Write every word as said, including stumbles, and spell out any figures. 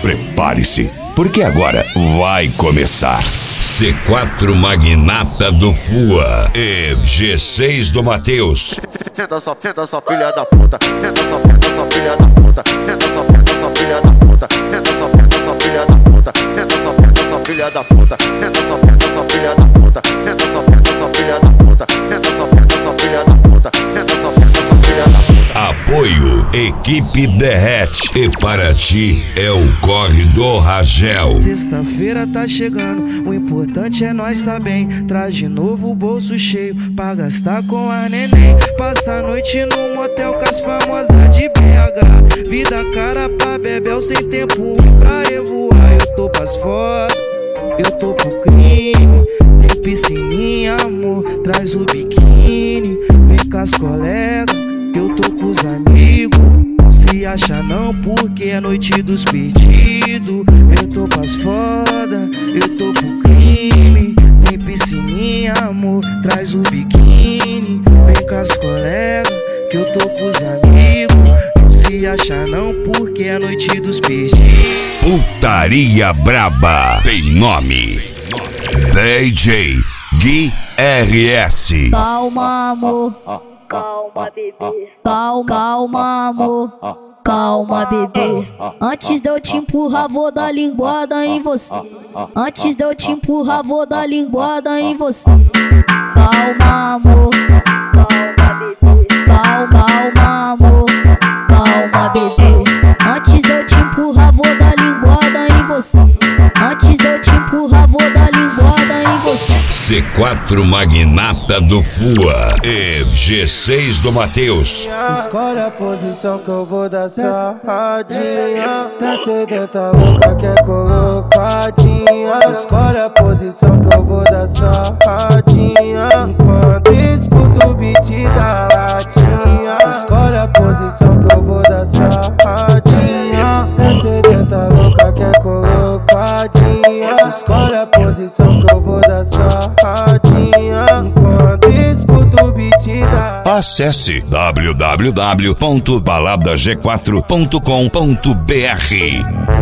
prepare-se, porque agora vai começar. C quatro Magnata do Fua e G seis do Matheus. Senta só, senta só, filha da puta. Senta só, senta só, filha da puta. Senta só, senta só, filha da puta. Senta só, senta só, filha da puta. Senta só, senta só, filha da puta. Senta só, senta só, filha da puta. Senta só, senta só, filha da puta. Senta só, senta só, filha da puta. Senta só, senta só, filha da puta. Apoio Equipe Derrete. E para ti é o Corre do Ragel. Sexta-feira tá chegando, o importante é nós tá bem. Traz de novo o bolso cheio pra gastar com a neném. Passa a noite no motel com as famosas de B H. Vida cara pra bebel sem tempo ruim pra revoar. Eu tô pras fodas, eu tô pro crime. Tem piscininha, amor, traz o biquíni. Vem com as colegas, eu tô com os amigos. Não se acha não, porque é noite dos pedidos. Eu tô pras foda, eu tô pro crime. Tem piscininha, amor, traz o biquíni. Vem com as colegas, que eu tô com os amigos. Não se acha não, porque é noite dos pedidos. Putaria Braba tem nome: D J Gui R S. Calma, amor. Calma, bebê. Calma, calma, amor. Calma, bebê. Antes de eu te empurrar, vou dar linguada em você. Antes de eu te empurrar, vou dar linguada em você. Calma, amor. Calma, bebê. Calma, calma, amor. Calma, bebê. Antes de eu te empurrar, vou dar linguada em você. Antes de eu te empurrar, vou dar linguada em você. C quatro Magnata do Fua e G seis do Matheus. Escolhe a posição que eu vou dar sarradinha. Tá sedenta louca, quer colocadinha. Escolhe a posição que eu vou dar sarradinha. Enquanto escuto o beat da latinha. Escolhe a posição que eu vou dar sarradinha. Tá sedenta louca, quer colocadinha. Escolhe a posição que eu vou dar sarradinha. Enquanto escuto o beat da... Acesse w w w ponto balada g quatro ponto com ponto b r.